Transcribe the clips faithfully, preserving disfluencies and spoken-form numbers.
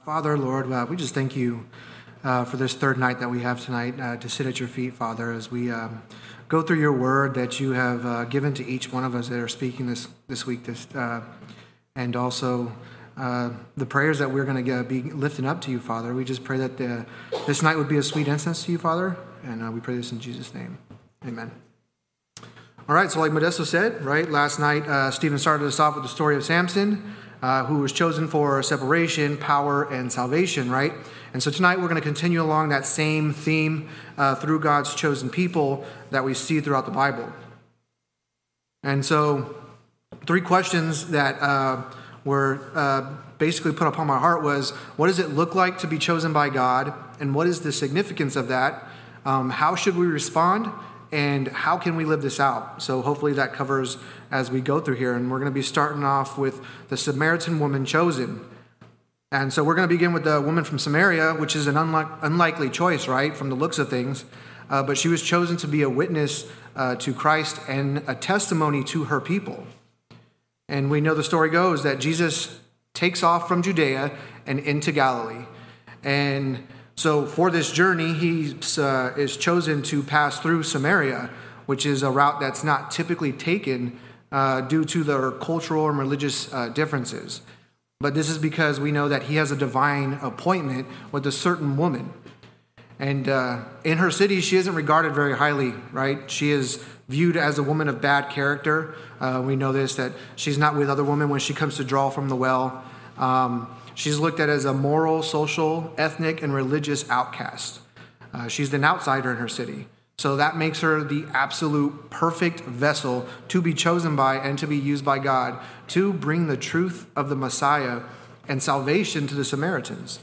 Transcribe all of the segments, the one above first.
Father, Lord, uh, we just thank you uh, for this third night that we have tonight uh, to sit at your feet, Father, as we um, go through your word that you have uh, given to each one of us that are speaking this this week, this uh, and also uh, the prayers that we're going to be lifting up to you, Father. We just pray that the, this night would be a sweet incense to you, Father, and uh, we pray this in Jesus' name. Amen. All right, so like Modesto said, right, last night uh, Stephen started us off with the story of Samson, Uh, who was chosen for separation, power, and salvation, right? And so tonight we're going to continue along that same theme uh, through God's chosen people that we see throughout the Bible. And so three questions that uh, were uh, basically put upon my heart was, what does it look like to be chosen by God? And what is the significance of that? Um, how should we respond? And how can we live this out? So hopefully that covers as we go through here. And we're going to be starting off with the Samaritan woman chosen. And so we're going to begin with the woman from Samaria, which is an unlike, unlikely choice, right, from the looks of things. Uh, but she was chosen to be a witness uh, to Christ and a testimony to her people. And we know the story goes that Jesus takes off from Judea and into Galilee. And so for this journey, he uh, is chosen to pass through Samaria, which is a route that's not typically taken uh, due to their cultural and religious uh, differences. But this is because we know that he has a divine appointment with a certain woman. And uh, in her city, she isn't regarded very highly, right? She is viewed as a woman of bad character. Uh, we know this, that she's not with other women when she comes to draw from the well. Um, She's looked at as a moral, social, ethnic, and religious outcast. Uh, she's an outsider in her city. So that makes her the absolute perfect vessel to be chosen by and to be used by God to bring the truth of the Messiah and salvation to the Samaritans.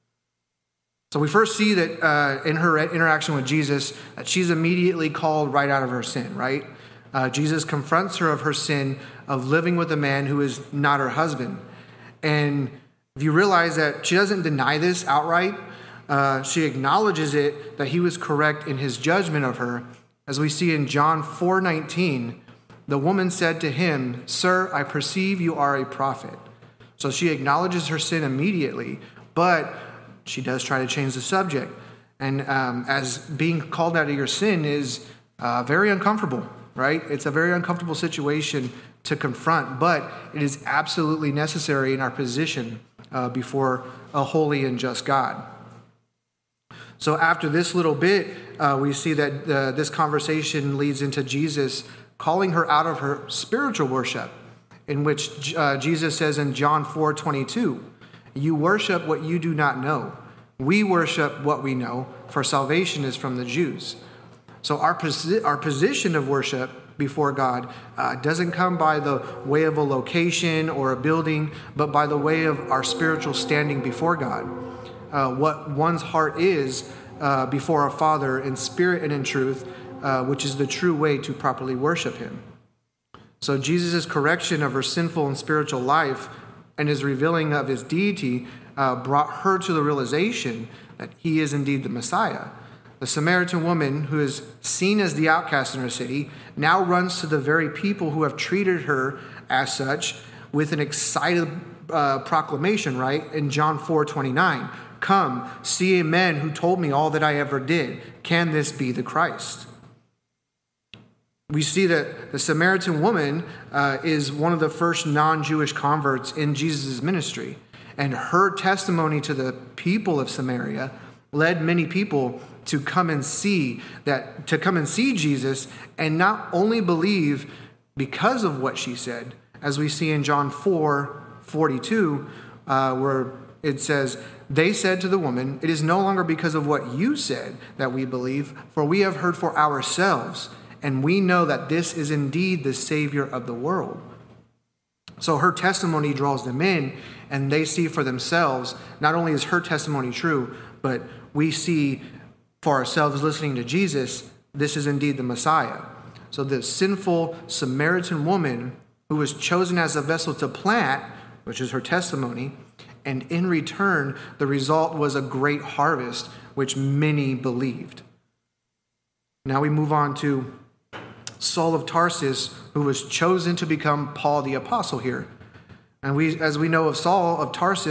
So we first see that uh, in her interaction with Jesus, that she's immediately called right out of her sin, right? Uh, Jesus confronts her of her sin of living with a man who is not her husband. And if you realize that she doesn't deny this outright, uh, she acknowledges it, that he was correct in his judgment of her. As we see in John four nineteen, the woman said to him, "Sir, I perceive you are a prophet." So she acknowledges her sin immediately, but she does try to change the subject. And um, as being called out of your sin is uh, very uncomfortable, right? It's a very uncomfortable situation to confront, but it is absolutely necessary in our position Uh, before a holy and just God. So after this little bit, uh, we see that uh, this conversation leads into Jesus calling her out of her spiritual worship, in which uh, Jesus says in John four twenty-two, "You worship what you do not know. We worship what we know, for salvation is from the Jews." So our, posi- our position of worship before God uh, doesn't come by the way of a location or a building, but by the way of our spiritual standing before God. Uh, what one's heart is uh, before our Father in spirit and in truth, uh, which is the true way to properly worship him. So Jesus' correction of her sinful and spiritual life and his revealing of his deity uh, brought her to the realization that he is indeed the Messiah. The Samaritan woman, who is seen as the outcast in her city, now runs to the very people who have treated her as such with an excited uh, proclamation, right? In John four twenty-nine, "Come, see a man who told me all that I ever did. Can this be the Christ?" We see that the Samaritan woman uh, is one of the first non-Jewish converts in Jesus' ministry. And her testimony to the people of Samaria led many people to come and see that, to come and see Jesus and not only believe because of what she said, as we see in John four forty-two, uh, where it says, "They said to the woman, 'It is no longer because of what you said that we believe, for we have heard for ourselves, and we know that this is indeed the Savior of the world.'" So her testimony draws them in, and they see for themselves, not only is her testimony true, but we see for ourselves listening to Jesus, this is indeed the Messiah. So the sinful Samaritan woman who was chosen as a vessel to plant, which is her testimony, and in return, the result was a great harvest, which many believed. Now we move on to Saul of Tarsus, who was chosen to become Paul the Apostle here. And we, as we know of Saul of Tarsus,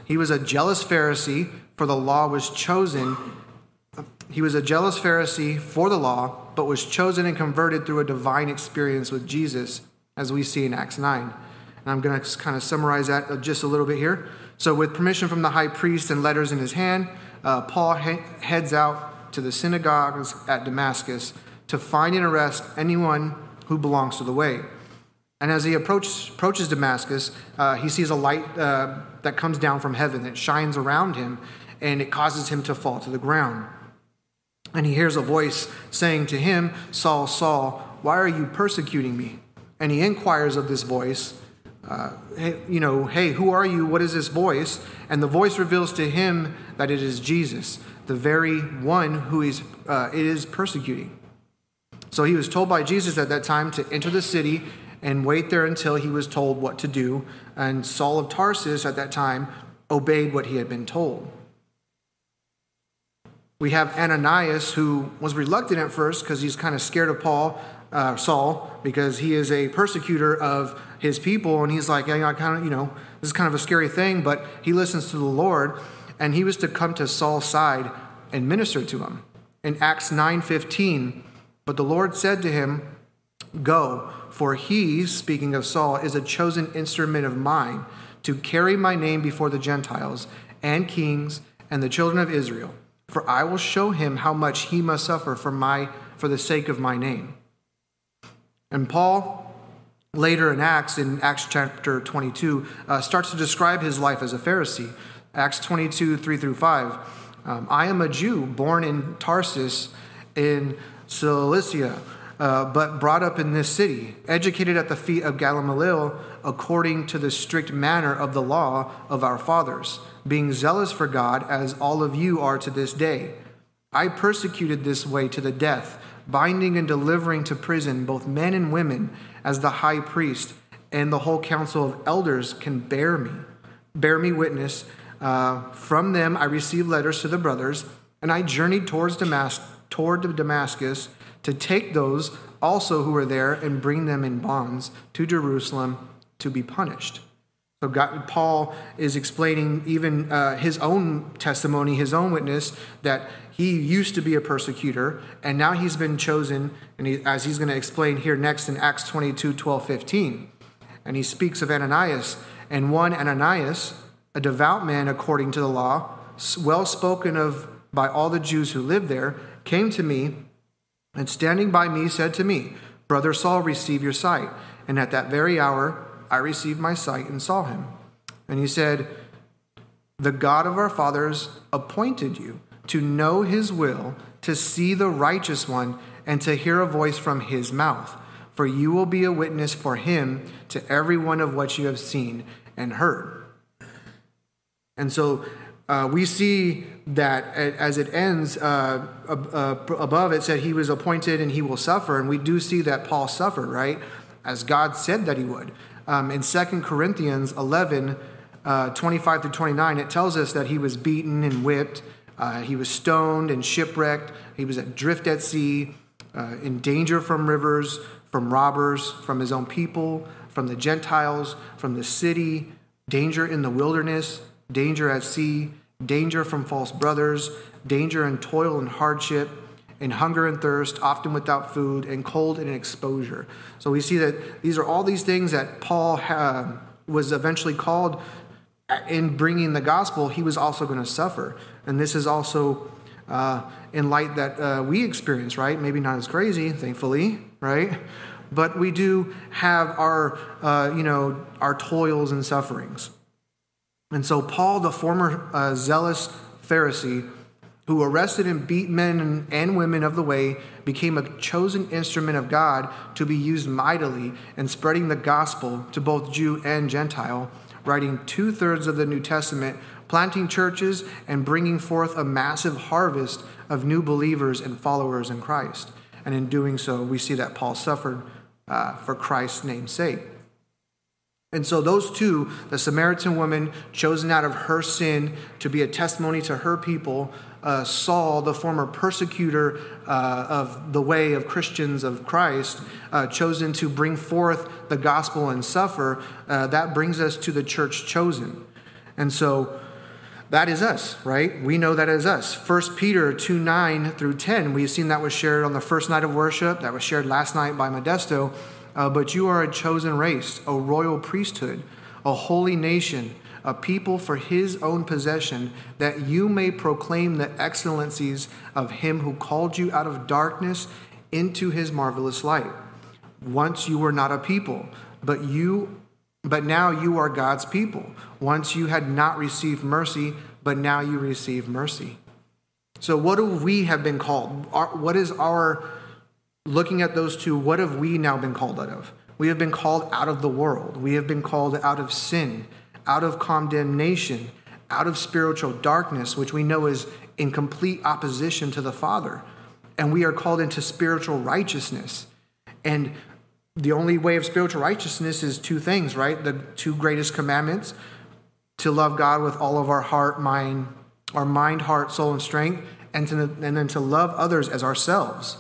He was a jealous Pharisee, for the law was chosen. He was a jealous Pharisee for the law, but was chosen and converted through a divine experience with Jesus, as we see in Acts nine. And I'm going to kind of summarize that just a little bit here. So with permission from the high priest and letters in his hand, uh, Paul he- heads out to the synagogues at Damascus to find and arrest anyone who belongs to the way. And as he approach, approaches Damascus, uh, he sees a light uh, that comes down from heaven that shines around him, and it causes him to fall to the ground. And he hears a voice saying to him, "Saul, Saul, why are you persecuting me?" And he inquires of this voice, uh, hey, you know, hey, who are you? What is this voice? And the voice reveals to him that it is Jesus, the very one who is, uh, it is persecuting. So he was told by Jesus at that time to enter the city and wait there until he was told what to do. And Saul of Tarsus at that time obeyed what he had been told. We have Ananias, who was reluctant at first because he's kind of scared of Paul, uh, Saul, because he is a persecutor of his people. And he's like, yeah, I kind of, you know, this is kind of a scary thing, but he listens to the Lord. And he was to come to Saul's side and minister to him. In Acts nine fifteen, but the Lord said to him, "Go, for he," speaking of Saul, "is a chosen instrument of mine to carry my name before the Gentiles and kings and the children of Israel. For I will show him how much he must suffer for my for the sake of my name." And Paul, later in Acts, in Acts chapter twenty-two, uh, starts to describe his life as a Pharisee. Acts twenty-two, three through five. Um, "I am a Jew, born in Tarsus in Cilicia, uh, but brought up in this city, educated at the feet of Gamaliel according to the strict manner of the law of our fathers, being zealous for God, as all of you are to this day. I persecuted this way to the death, binding and delivering to prison both men and women, as the high priest and the whole council of elders can bear me, bear me witness. Uh, from them I received letters to the brothers, and I journeyed towards Damas- toward Damascus to take those also who were there and bring them in bonds to Jerusalem to be punished." So God, Paul is explaining even uh, his own testimony, his own witness, that he used to be a persecutor, and now he's been chosen, and he, as he's going to explain here next in Acts twenty-two, twelve, fifteen. And he speaks of Ananias, and one Ananias, a devout man according to the law, well spoken of by all the Jews who lived there, came to me, and standing by me said to me, "Brother Saul, receive your sight." And at that very hour I received my sight and saw him. And he said, "The God of our fathers appointed you to know his will, to see the righteous one, and to hear a voice from his mouth. For you will be a witness for him to every one of what you have seen and heard." And so uh, we see that as it ends, uh, uh, above it said he was appointed and he will suffer. And we do see that Paul suffered, right? As God said that he would. Um, in Second Corinthians eleven, uh, twenty-five through twenty-nine, it tells us that he was beaten and whipped. Uh, he was stoned and shipwrecked. He was adrift at sea, uh, in danger from rivers, from robbers, from his own people, from the Gentiles, from the city, danger in the wilderness, danger at sea, danger from false brothers, danger and toil and hardship, in hunger and thirst, often without food, and cold and exposure. So we see that these are all these things that Paul uh, was eventually called in bringing the gospel. He was also going to suffer. And this is also uh, in light that uh, we experience, right? Maybe not as crazy, thankfully, right? But we do have our, uh, you know, our toils and sufferings. And so Paul, the former uh, zealous Pharisee, who arrested and beat men and women of the way, became a chosen instrument of God to be used mightily in spreading the gospel to both Jew and Gentile, writing two-thirds of the New Testament, planting churches, and bringing forth a massive harvest of new believers and followers in Christ. And in doing so, we see that Paul suffered uh, for Christ's name's sake. And so those two, the Samaritan woman chosen out of her sin to be a testimony to her people, uh, Saul, the former persecutor uh, of the way of Christians of Christ, uh, chosen to bring forth the gospel and suffer, uh, that brings us to the church chosen. And so that is us, right? We know that is us. First Peter two, nine through ten, we've seen that was shared on the first night of worship, that was shared last night by Modesto. Uh, but you are a chosen race, a royal priesthood, a holy nation, a people for his own possession, that you may proclaim the excellencies of him who called you out of darkness into his marvelous light. Once you were not a people, but you But now you are God's people. Once you had not received mercy, but now you receive mercy. So what do we have been called? Our, what is our, looking at those two, what have we now been called out of? We have been called out of the world. We have been called out of sin, out of condemnation, out of spiritual darkness, which we know is in complete opposition to the Father. And we are called into spiritual righteousness. And the only way of spiritual righteousness is two things, right? The two greatest commandments, to love God with all of our heart, mind, our mind, heart, soul, and strength, and, to, and then to love others as ourselves.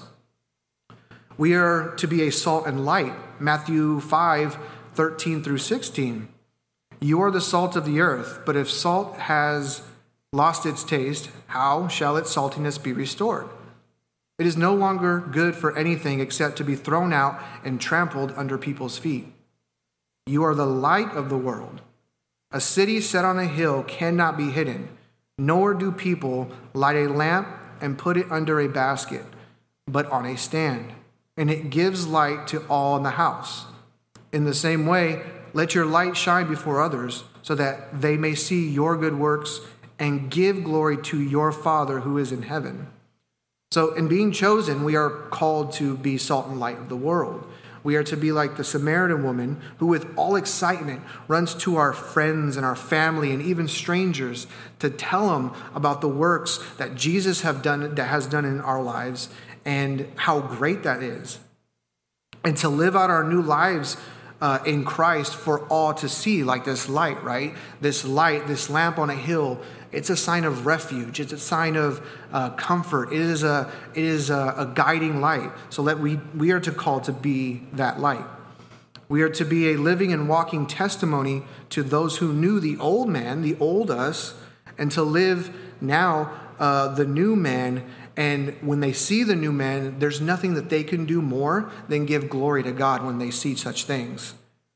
We are to be a salt and light. Matthew five, thirteen through sixteen. You are the salt of the earth, but if salt has lost its taste, how shall its saltiness be restored? It is no longer good for anything except to be thrown out and trampled under people's feet. You are the light of the world. A city set on a hill cannot be hidden, nor do people light a lamp and put it under a basket, but on a stand, and it gives light to all in the house. In the same way, let your light shine before others, so that they may see your good works and give glory to your Father who is in heaven. So in being chosen, we are called to be salt and light of the world. We are to be like the Samaritan woman who with all excitement runs to our friends and our family and even strangers to tell them about the works that Jesus have done, that has done in our lives and how great that is. And to live out our new lives uh, in Christ for all to see, like this light, right? This light, this lamp on a hill, it's a sign of refuge. It's a sign of uh, comfort. It is a it is a, a guiding light. So that we we are to call to be that light. We are to be a living and walking testimony to those who knew the old man, the old us, and to live now uh, the new man. And when they see the new man, there's nothing that they can do more than give glory to God when they see such things.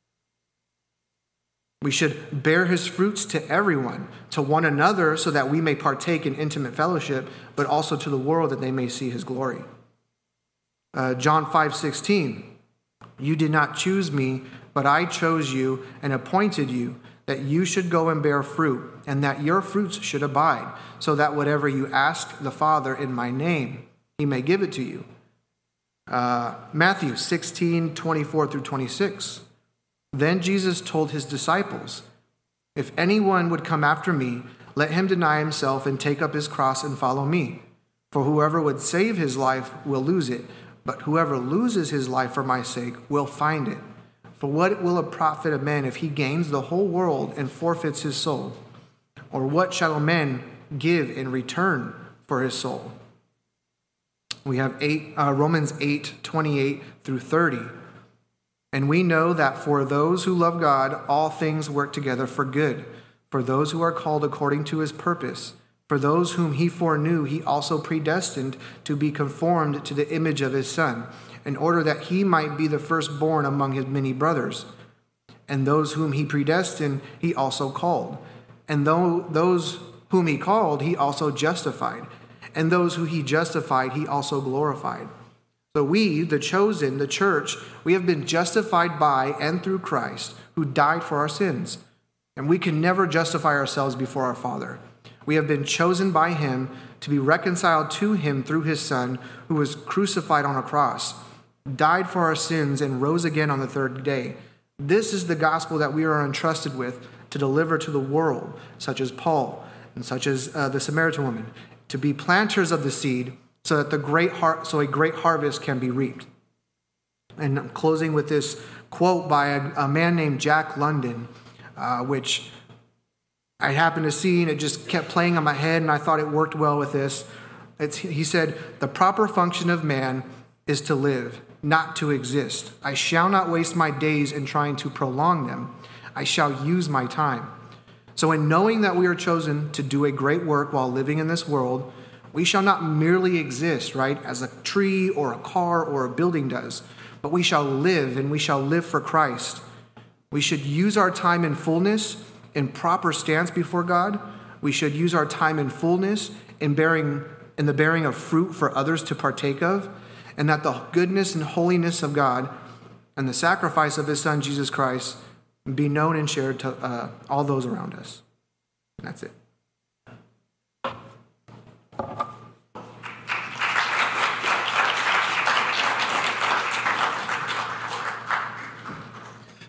We should bear his fruits to everyone, to one another, so that we may partake in intimate fellowship, but also to the world that they may see his glory. Uh, John five sixteen, you did not choose me, but I chose you and appointed you, that you should go and bear fruit, and that your fruits should abide, so that whatever you ask the Father in my name, he may give it to you. Uh, Matthew sixteen, twenty-four through twenty-six. Then Jesus told his disciples, if anyone would come after me, let him deny himself and take up his cross and follow me. For whoever would save his life will lose it, but whoever loses his life for my sake will find it. For what will it profit a man if he gains the whole world and forfeits his soul? Or what shall a man give in return for his soul? We have eight, uh, Romans eight, twenty-eight through thirty. And we know that for those who love God, all things work together for good, for those who are called according to his purpose. For those whom he foreknew, he also predestined to be conformed to the image of his Son, in order that he might be the firstborn among his many brothers. And those whom he predestined, he also called. And though those whom he called, he also justified. And those who he justified, he also glorified. So we, the chosen, the church, we have been justified by and through Christ, who died for our sins. And we can never justify ourselves before our Father. We have been chosen by him to be reconciled to him through his Son, who was crucified on a cross, died for our sins, and rose again on the third day. This is the gospel that we are entrusted with to deliver to the world, such as Paul and such as uh, the Samaritan woman, to be planters of the seed, so that the great har- so a great harvest can be reaped. And I'm closing with this quote by a, a man named Jack London, uh, which I happened to see, and it just kept playing on my head, and I thought it worked well with this. It's, he said, the proper function of man is to live, not to exist. I shall not waste my days in trying to prolong them. I shall use my time. So in knowing that we are chosen to do a great work while living in this world, we shall not merely exist, right, as a tree or a car or a building does, but we shall live, and we shall live for Christ. We should use our time in fullness in proper stance before God. We should use our time in fullness in bearing in the bearing of fruit for others to partake of, and that the goodness and holiness of God and the sacrifice of his Son, Jesus Christ, be known and shared to uh, all those around us. And that's it.